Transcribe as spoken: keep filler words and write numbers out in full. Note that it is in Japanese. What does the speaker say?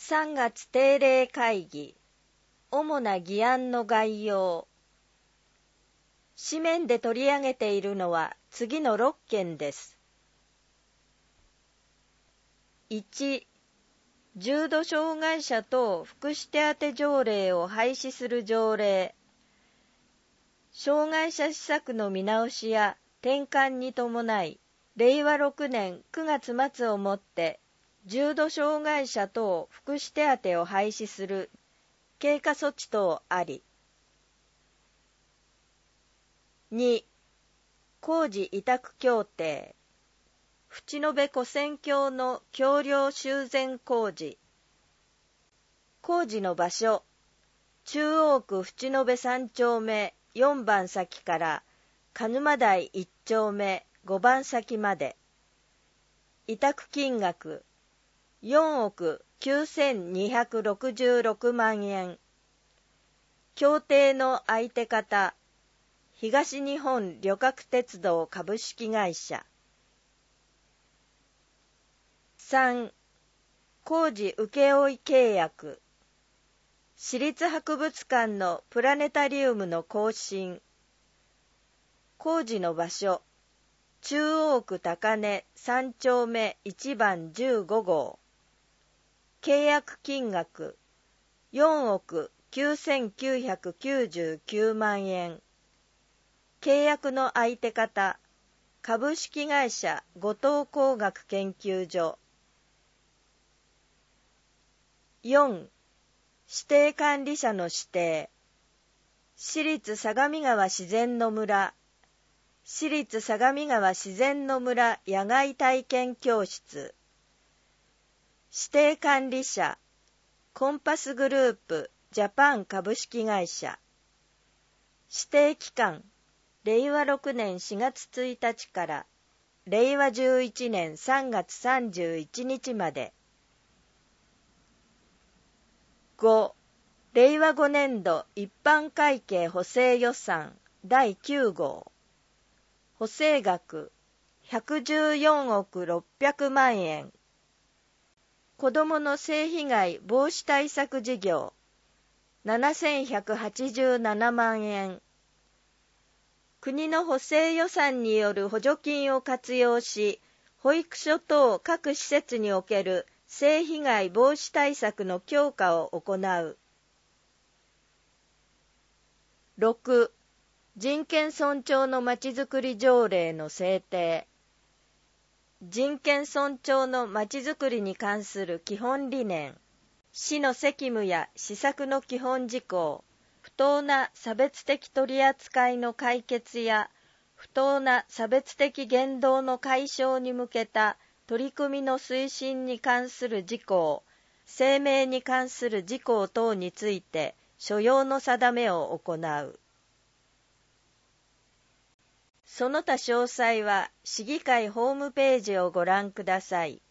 さんがつ定例会議、主な議案の概要。紙面で取り上げているのは次のろっけんです。いち、重度障害者等福祉手当条例を廃止する条例。障害者施策の見直しや転換に伴い、れいわろくねんくがつまつをもって重度障害者等福祉手当を廃止する経過措置等あり。に、工事委託協定。淵野辺古線橋の橋梁修繕工事。工事の場所、中央区淵野辺さんちょうめよんばん先から鹿沼台いっちょうめごばん先まで。委託金額、よんおくきゅうせんにひゃくろくじゅうろくまんえん。協定の相手方、東日本旅客鉄道株式会社。さん、工事請負契約。市立博物館のプラネタリウムの更新。工事の場所、中央区高根さんちょうめいちばんじゅうごごう。契約金額、よんおくきゅうせんきゅうひゃくきゅうじゅうきゅうまんえん。契約の相手方、株式会社後藤工学研究所。よん、指定管理者の指定。市立相模川自然の村、市立相模川自然の村野外体験教室。指定管理者、コンパスグループジャパン株式会社。指定期間、れいわろくねんしがつついたちかられいわじゅういちねんさんがつさんじゅういちにちまで。ご、れいわごねんど一般会計補正予算だいきゅうごう。補正額ひゃくじゅうよんおくろっぴゃくまんえん。子どもの性被害防止対策事業ななせんひゃくはちじゅうななまんえん。国の補正予算による補助金を活用し、保育所等各施設における性被害防止対策の強化を行う。ろく、人権尊重のまちづくり条例の制定。人権尊重のまちづくりに関する基本理念、市の責務や施策の基本事項、不当な差別的取り扱いの解決や不当な差別的言動の解消に向けた取り組みの推進に関する事項、声明に関する事項等について所要の定めを行う。その他詳細は市議会ホームページをご覧ください。